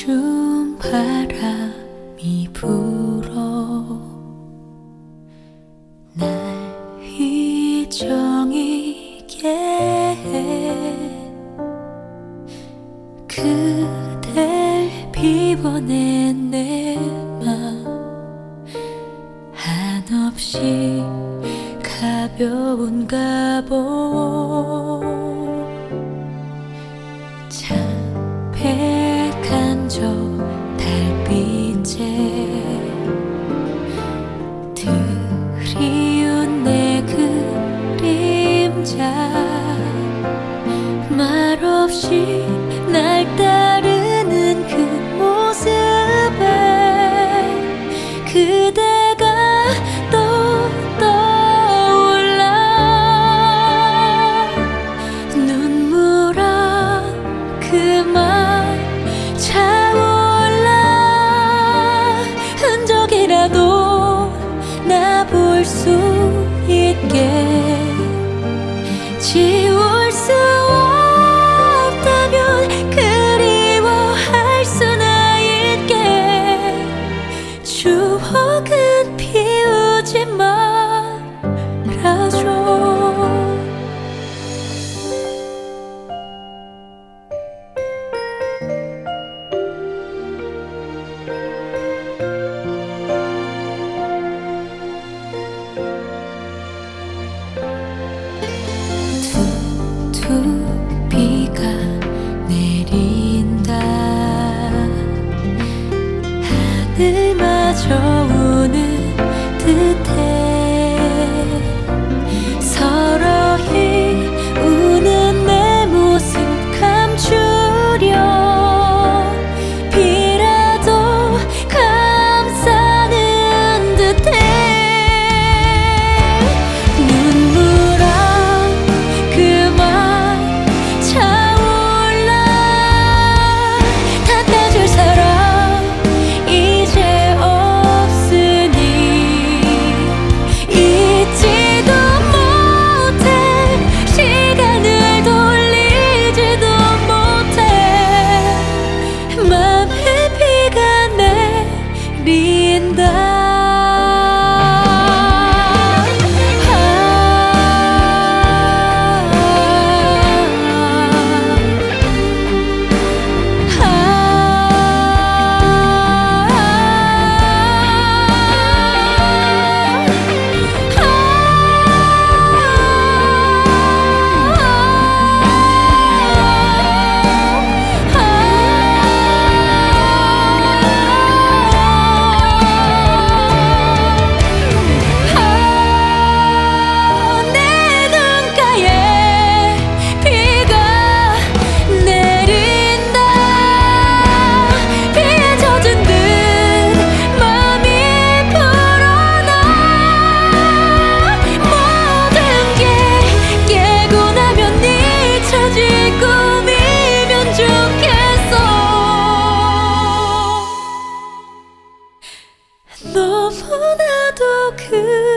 멈춘 바람이 불어 날 휘청이게 해. 그댈 비워낸 내 맘 한없이 가벼운가 보. 창백한 저 달빛에 드리운 내 그림자 말없이 날 따르는 그 모습에 그대가 또 떠올라. 눈물아 그만 차올라. 흔적이라도 나 볼 수 있게 지울 수 없다면 그리워할 수나 있게. 추억은 피우지 말아줘. 비가 내린다. 하늘마저 우는 듯해. 서러히 우는 내 모습 감추려 비라도 감싸는 듯해. 눈물아 그만 차올라. 닦아줄 사람 이제 없으니 잊지도 못해. 시간을 돌리지도 못해. 맘에 비가 내린다. 너무나도